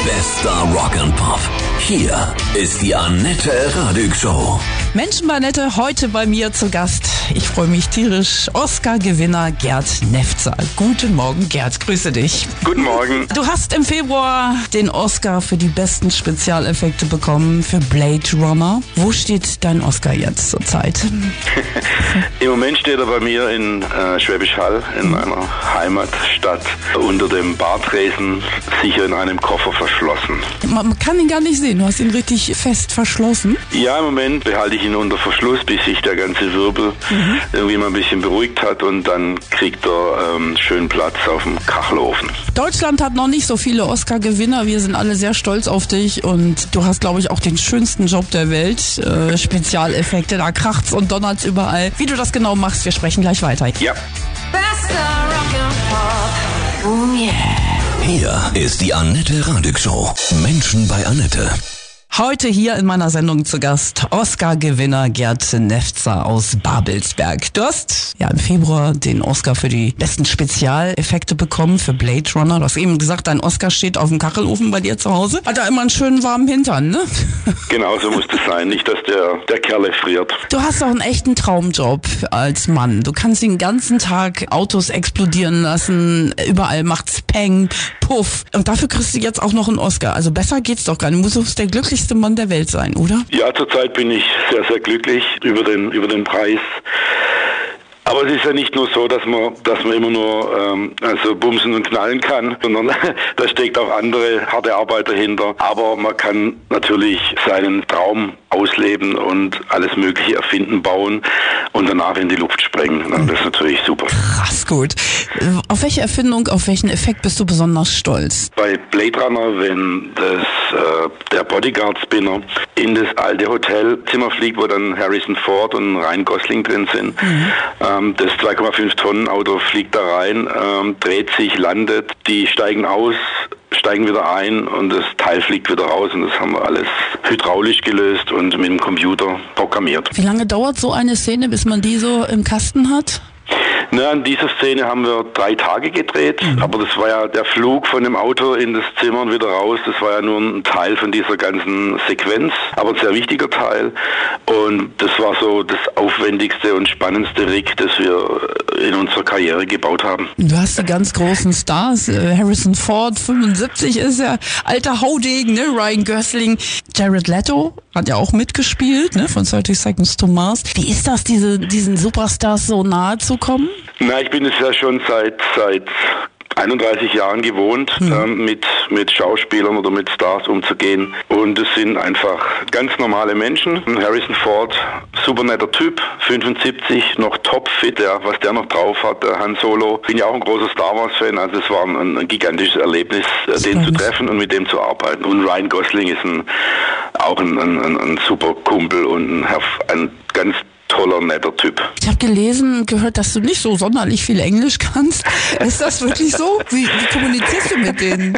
Bester Rock and Pop. Hier ist die Annette Radig Show. Menschen bei Annette, heute bei mir zu Gast. Ich freue mich tierisch. Oscar-Gewinner Gerd Nefzer. Guten Morgen, Gerd. Grüße dich. Guten Morgen. Du hast im Februar den Oscar für die besten Spezialeffekte bekommen für Blade Runner. Wo steht dein Oscar jetzt zurzeit? Im Moment steht er bei mir in Schwäbisch Hall, in meiner Heimatstadt, unter dem Bartresen, sicher in einem Koffer verschlossen. Man kann ihn gar nicht sehen. Du hast ihn richtig fest verschlossen. Ja, im Moment behalte ich ihn unter Verschluss, bis sich der ganze Wirbel irgendwie mal ein bisschen beruhigt hat, und dann kriegt er schön Platz auf dem Kachelofen. Deutschland hat noch nicht so viele Oscar-Gewinner. Wir sind alle sehr stolz auf dich, und du hast, glaube ich, auch den schönsten Job der Welt. Spezialeffekte, da kracht's und donnert's überall. Wie du das genau machst, wir sprechen gleich weiter. Ja. Bester Rock'n'Pop. Oh yeah. Hier ist die Annette Radig Show. Menschen bei Annette. Heute hier in meiner Sendung zu Gast Oscar-Gewinner Gerd Nefzer aus Babelsberg. Du hast ja im Februar den Oscar für die besten Spezialeffekte bekommen für Blade Runner. Du hast eben gesagt, dein Oscar steht auf dem Kachelofen bei dir zu Hause. Hat er immer einen schönen warmen Hintern, ne? Genau, so muss es sein. Nicht, dass der Kerl friert. Du hast doch einen echten Traumjob als Mann. Du kannst den ganzen Tag Autos explodieren lassen. Überall macht's Peng, Puff. Und dafür kriegst du jetzt auch noch einen Oscar. Also besser geht's doch gar nicht. Du musst der glücklichste Mann der Welt sein, oder? Ja, zurzeit bin ich sehr, sehr glücklich über den Preis. Aber es ist ja nicht nur so, dass man immer nur also bumsen und knallen kann, sondern da steckt auch andere harte Arbeit dahinter. Aber man kann natürlich seinen Traum ausleben und alles Mögliche erfinden, bauen und danach in die Luft sprengen. Das ist natürlich super. Krass gut. Auf welche Erfindung, auf welchen Effekt bist du besonders stolz? Bei Blade Runner, wenn der Bodyguard-Spinner in das alte Hotelzimmer fliegt, wo dann Harrison Ford und Ryan Gosling drin sind. Das 2,5 Tonnen Auto fliegt da rein, dreht sich, landet, die steigen aus, steigen wieder ein und das Teil fliegt wieder raus, und das haben wir alles hydraulisch gelöst und mit dem Computer programmiert. Wie lange dauert so eine Szene, bis man die so im Kasten hat? Na, in dieser Szene haben wir 3 Tage gedreht, aber das war ja der Flug von dem Auto in das Zimmer und wieder raus, das war ja nur ein Teil von dieser ganzen Sequenz, aber ein sehr wichtiger Teil, und das war so das aufwendigste und spannendste Rig, das wir in unserer Karriere gebaut haben. Du hast die ganz großen Stars, Harrison Ford, 75 ist ja alter Haudegen, ne? Ryan Gosling, Jared Leto hat ja auch mitgespielt, ne? Von 30 Seconds to Mars. Wie ist das, diesen Superstars so nahe zu kommen? Na, ich bin es ja schon seit 31 Jahren gewohnt, mit Schauspielern oder mit Stars umzugehen. Und es sind einfach ganz normale Menschen. Harrison Ford, super netter Typ, 75, noch topfit, was der noch drauf hat, der Han Solo. Bin ja auch ein großer Star Wars-Fan, also es war ein gigantisches Erlebnis, den zu treffen und mit dem zu arbeiten. Und Ryan Gosling ist auch ein super Kumpel und ein ganz toller, netter Typ. Ich habe gehört, dass du nicht so sonderlich viel Englisch kannst. Ist das wirklich so? Wie kommunizierst du mit denen?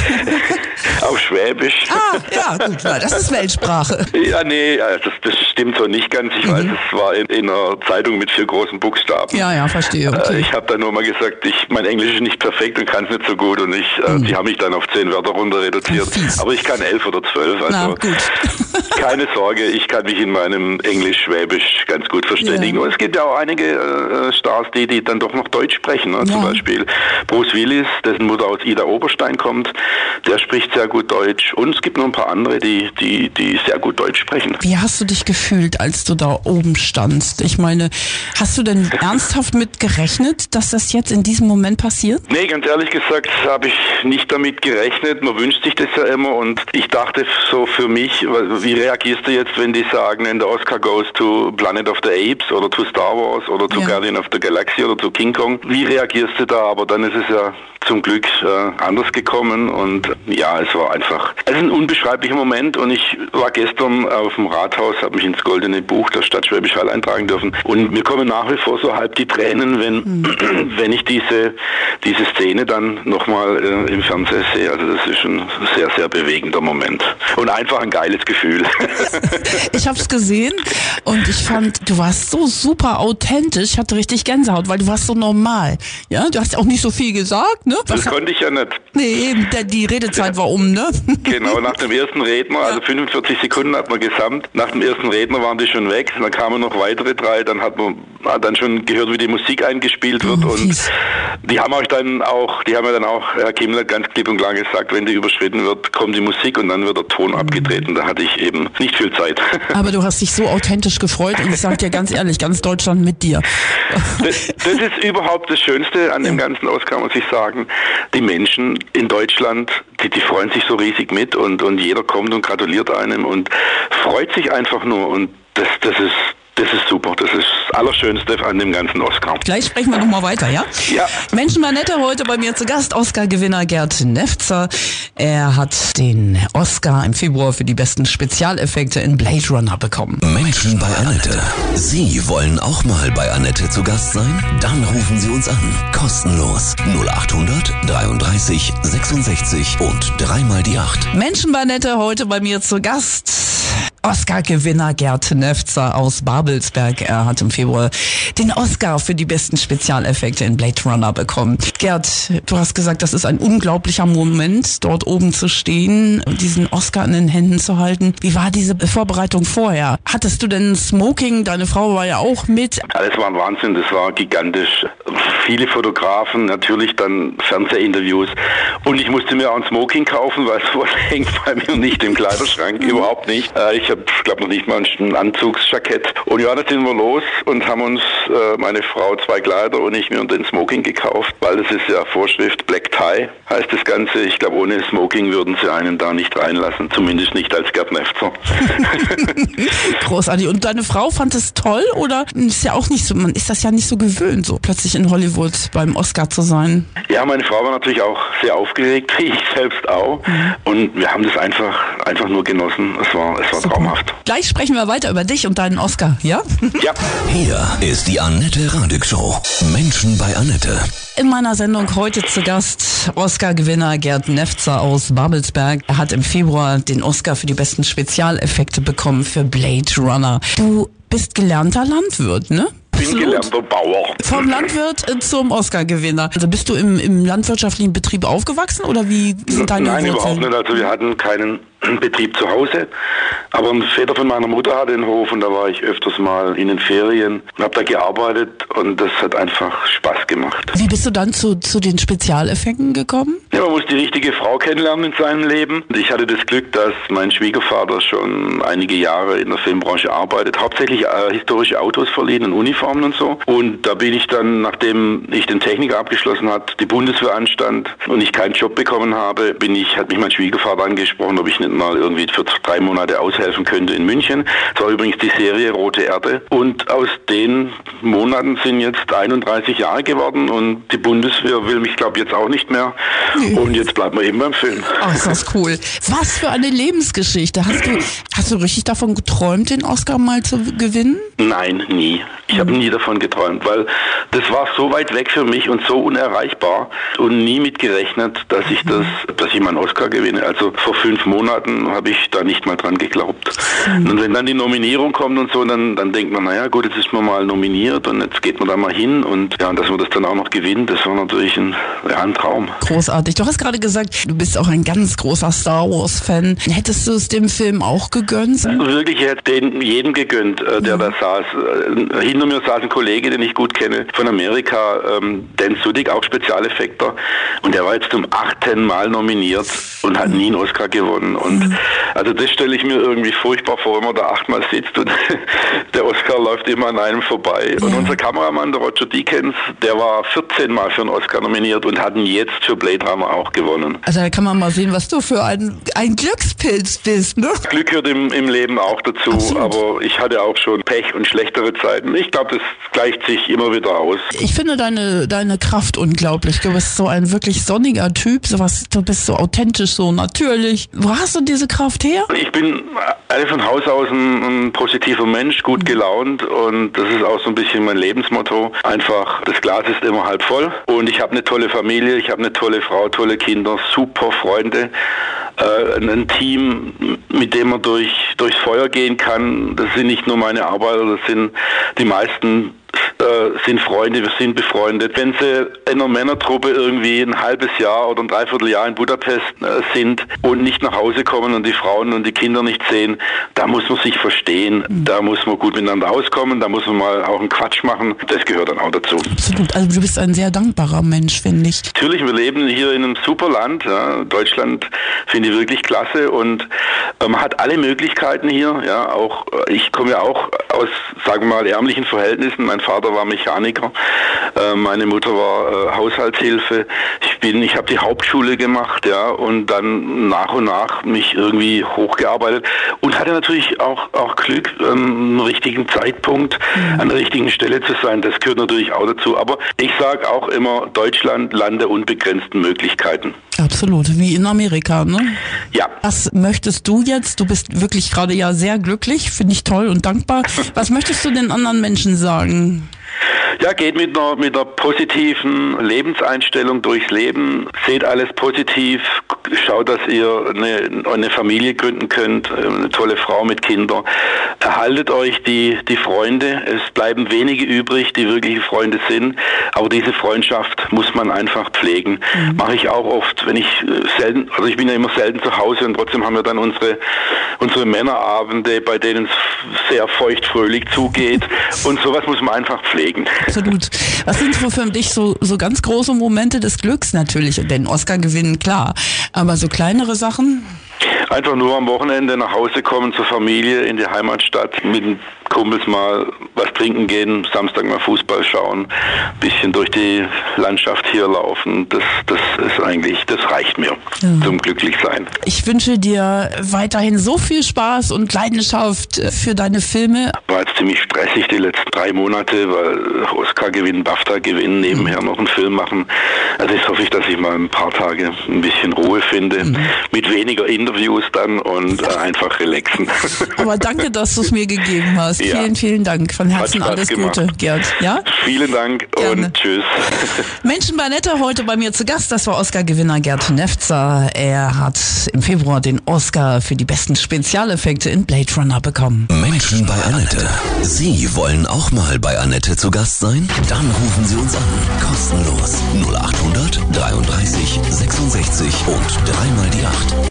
Auf Schwäbisch. Ah, ja, gut, das ist Weltsprache. Ja, nee, das stimmt so nicht ganz. Ich weiß, es war in einer Zeitung mit 4 großen Buchstaben. Ja, verstehe. Okay. Ich habe dann nur mal gesagt, mein Englisch ist nicht perfekt und kann es nicht so gut, und die haben mich dann auf 10 Wörter runter reduziert. Aber ich kann 11 oder 12, also na, gut. Keine Sorge, ich kann mich in meinem Englisch-Schwäbisch ganz gut verständigen. Ja. Und es gibt ja auch einige Stars, die dann doch noch Deutsch sprechen. Ne? Ja. Zum Beispiel Bruce Willis, dessen Mutter aus Ida Oberstein kommt, der spricht sehr gut Deutsch. Und es gibt noch ein paar andere, die sehr gut Deutsch sprechen. Wie hast du dich gefühlt, als du da oben standst? Ich meine, hast du denn ernsthaft mit gerechnet, dass das jetzt in diesem Moment passiert? Nee, ganz ehrlich gesagt habe ich nicht damit gerechnet. Man wünscht sich das ja immer, und ich dachte so für mich, wie reagierst du jetzt, wenn die sagen, and the Oscar goes to Planet of the Apes oder to Star Wars oder to Guardian of the Galaxy oder zu King Kong? Wie reagierst du da? Aber dann ist es ja zum Glück anders gekommen, und ja, es war ein unbeschreiblicher Moment, und ich war gestern auf dem Rathaus, habe mich ins Goldene Buch der Stadt Schwäbisch Hall eintragen dürfen, und mir kommen nach wie vor so halb die Tränen, wenn ich diese Szene dann nochmal im Fernsehen sehe. Also das ist ein sehr, sehr bewegender Moment und einfach ein geiles Gefühl. Ich hab's gesehen und ich fand, du warst so super authentisch, ich hatte richtig Gänsehaut, weil du warst so normal. Ja, du hast auch nicht so viel gesagt, ne? Das konnte ich ja nicht. Nee, eben, die Redezeit war ne? Genau, nach dem ersten Redner, also 45 Sekunden hat man gesamt. Nach dem ersten Redner waren die schon weg, dann kamen noch weitere 3, dann hat man dann schon gehört, wie die Musik eingespielt wird und die haben ja dann auch, Herr Kimmler, ganz klipp und klar gesagt, wenn die überschritten wird, kommt die Musik und dann wird der Ton abgedreht und da hatte ich eben nicht viel Zeit. Aber du hast dich so authentisch gefreut und ich sag dir ganz ehrlich, ganz Deutschland mit dir. Das ist überhaupt das Schönste an dem ganzen Oscar, muss ich sagen. Die Menschen in Deutschland, die freuen sich so riesig mit und jeder kommt und gratuliert einem und freut sich einfach nur und das ist super. Das ist das Allerschönste an dem ganzen Oscar. Gleich sprechen wir nochmal weiter, ja? Ja. Menschen war netter, heute bei mir zu Gast, Oscar-Gewinner Gerd Nefzer. Er hat den Oscar im Februar für die besten Spezialeffekte in Blade Runner bekommen. Menschen bei Annette. Sie wollen auch mal bei Annette zu Gast sein? Dann rufen Sie uns an. Kostenlos. 0800 33 66 und 3 mal die 8. Menschen bei Annette, heute bei mir zu Gast. Oscar-Gewinner Gerd Nefzer aus Babelsberg. Er hat im Februar den Oscar für die besten Spezialeffekte in Blade Runner bekommen. Gerd, du hast gesagt, das ist ein unglaublicher Moment, dort oben zu stehen, diesen Oscar in den Händen zu halten. Wie war diese Vorbereitung vorher? Hattest du denn Smoking? Deine Frau war ja auch mit. Ja, das war ein Wahnsinn, das war gigantisch. Viele Fotografen, natürlich dann Fernsehinterviews und ich musste mir auch ein Smoking kaufen, weil sowas hängt bei mir nicht im Kleiderschrank, überhaupt nicht. Ich habe, glaube noch nicht mal ein Anzugsjackett. Und ja, dann sind wir los und haben uns, meine Frau, 2 Kleider und ich mir den Smoking gekauft, weil das ist ja Vorschrift, Black Tie heißt das Ganze. Ich glaube, ohne Smoking würden sie einen da nicht reinlassen, zumindest nicht als Gerd Nefzer. Großartig. Und deine Frau fand es toll oder ist ja auch nicht so, man ist das ja nicht so gewöhnt, so plötzlich in Hollywood beim Oscar zu sein? Ja, meine Frau war natürlich auch sehr aufgeregt, wie ich selbst auch. Und wir haben das einfach nur genossen. Es war traumhaft. Gleich sprechen wir weiter über dich und deinen Oscar, ja? Ja. Hier ist die Annette Radig Show. Menschen bei Annette. In meiner Sendung heute zu Gast Oscar-Gewinner Gerd Nefzer aus Babelsberg. Er hat im Februar den Oscar für die besten Spezialeffekte bekommen für Blade Runner. Du bist gelernter Landwirt, ne? Ich bin gelernter Bauer. Vom Landwirt zum Oscar-Gewinner. Also bist du im landwirtschaftlichen Betrieb aufgewachsen oder wie sind deine Wurzeln? Nein, überhaupt nicht. Also wir hatten keinen Betrieb zu Hause, aber ein Vater von meiner Mutter hatte einen Hof und da war ich öfters mal in den Ferien und habe da gearbeitet und das hat einfach Spaß gemacht. Wie bist du dann zu den Spezialeffekten gekommen? Ja, man muss die richtige Frau kennenlernen in seinem Leben. Ich hatte das Glück, dass mein Schwiegervater schon einige Jahre in der Filmbranche arbeitet, hauptsächlich historische Autos verliehen und Uniformen und so. Und da bin ich dann, nachdem ich den Techniker abgeschlossen hat, die Bundeswehr anstand und ich keinen Job bekommen habe, hat mich mein Schwiegervater angesprochen, ob ich nicht mal irgendwie für 3 Monate aushelfen könnte in München. Das war übrigens die Serie Rote Erde. Und aus den Monaten sind jetzt 31 Jahre geworden und die Bundeswehr will mich, glaube ich, jetzt auch nicht mehr. Und jetzt bleiben wir eben beim Film. Oh, ist das cool. Was für eine Lebensgeschichte. Hast du richtig davon geträumt, den Oscar mal zu gewinnen? Nein, nie. Ich habe nie davon geträumt, weil das war so weit weg für mich und so unerreichbar und nie mitgerechnet, dass ich mal einen Oscar gewinne. Also vor 5 Monaten habe ich da nicht mal dran geglaubt. Und wenn dann die Nominierung kommt und so, dann denkt man, naja gut, jetzt ist man mal nominiert und jetzt geht man da mal hin und ja, und dass man das dann auch noch gewinnt, das war natürlich ein Traum. Großartig. Du hast gerade gesagt, du bist auch ein ganz großer Star Wars-Fan. Hättest du es dem Film auch gegönnt? Wirklich, ich hätte den jedem gegönnt, der da saß. Hinter mir saß ein Kollege, den ich gut kenne, von Amerika, Dan Sudik, auch Spezialeffekter. Und der war jetzt zum 8. Mal nominiert und hat nie einen Oscar gewonnen. Und also das stelle ich mir irgendwie furchtbar vor, wenn man da 8 Mal sitzt und der Oscar läuft immer an einem vorbei. Und unser Kameramann, der Roger Deakins, der war 14 Mal für einen Oscar nominiert und hat ihn jetzt für Blade Runner auch gewonnen. Also da kann man mal sehen, was du für ein Glückspilz bist, ne? Glück gehört im Leben auch dazu, absolut. Aber ich hatte auch schon Pech und schlechtere Zeiten. Ich glaube, das gleicht sich immer wieder aus. Ich finde deine Kraft unglaublich. Du bist so ein wirklich sonniger Typ, du bist so authentisch, so natürlich. Wo hast du diese Kraft her? Ich bin von Haus aus ein positiver Mensch, gut gelaunt und das ist auch so ein bisschen mein Lebensmotto. Einfach, das Glas ist immer halb voll und ich habe eine tolle Familie, ich habe eine tolle Frau, tolle Kinder, super Freunde, ein Team, mit dem man durch durchs Feuer gehen kann. Das sind nicht nur meine Arbeiter, das sind die meisten sind Freunde, wir sind befreundet. Wenn sie in einer Männertruppe irgendwie ein halbes Jahr oder ein Dreivierteljahr in Budapest sind und nicht nach Hause kommen und die Frauen und die Kinder nicht sehen, da muss man sich verstehen, da muss man gut miteinander auskommen, da muss man mal auch einen Quatsch machen. Das gehört dann auch dazu. Absolut, also du bist ein sehr dankbarer Mensch, finde ich. Natürlich, wir leben hier in einem super Land. Ja. Deutschland finde ich wirklich klasse und man hat alle Möglichkeiten hier. Ja. Auch ich komme ja auch aus, sagen wir mal, ärmlichen Verhältnissen. Mein Vater war Mechaniker, meine Mutter war Haushaltshilfe. Ich habe die Hauptschule gemacht, ja, und dann nach und nach mich irgendwie hochgearbeitet und hatte natürlich auch Glück, am richtigen Zeitpunkt an der richtigen Stelle zu sein. Das gehört natürlich auch dazu. Aber ich sage auch immer, Deutschland, Land der unbegrenzten Möglichkeiten. Absolut, wie in Amerika, ne? Ja. Was möchtest du jetzt? Du bist wirklich gerade ja sehr glücklich, finde ich toll und dankbar. Was möchtest du den anderen Menschen sagen? Ja, geht mit einer positiven Lebenseinstellung durchs Leben. Seht alles positiv. Schaut, dass ihr eine Familie gründen könnt. Eine tolle Frau mit Kindern. Erhaltet euch die Freunde. Es bleiben wenige übrig, die wirkliche Freunde sind. Aber diese Freundschaft muss man einfach pflegen. Mache ich auch oft, wenn ich ich bin ja immer selten zu Hause und trotzdem haben wir dann unsere Männerabende, bei denen es sehr feuchtfröhlich zugeht. Und sowas muss man einfach pflegen. Absolut. Was sind für dich so ganz große Momente des Glücks natürlich? Den Oscar gewinnen, klar. Aber so kleinere Sachen? Einfach nur am Wochenende nach Hause kommen zur Familie in die Heimatstadt, mit den Kumpels mal was trinken gehen, Samstag mal Fußball schauen, bisschen durch die Landschaft hier laufen. Das ist eigentlich, das reicht mir zum Glücklichsein. Ich wünsche dir weiterhin so viel Spaß und Leidenschaft für deine Filme. War jetzt ziemlich stressig die letzten 3 Monate, weil Oscar gewinnen, BAFTA gewinnen, nebenher noch einen Film machen. Also jetzt hoffe ich, dass ich mal ein paar Tage ein bisschen Ruhe finde, mit weniger Interviews dann und einfach relaxen. Aber danke, dass du es mir gegeben hast. Ja. Vielen, vielen Dank. Von Herzen alles gemacht. Gute, Gerd. Ja? Vielen Dank Gerne. und tschüss. Menschen bei Annette heute bei mir zu Gast. Das war Oscar-Gewinner Gerd Nefzer. Er hat im Februar den Oscar für die besten Spezialeffekte in Blade Runner bekommen. Menschen bei Annette. Sie wollen auch mal bei Annette zu Gast sein? Dann rufen Sie uns an. Kostenlos. 0800 33 66 und 3 mal die 8.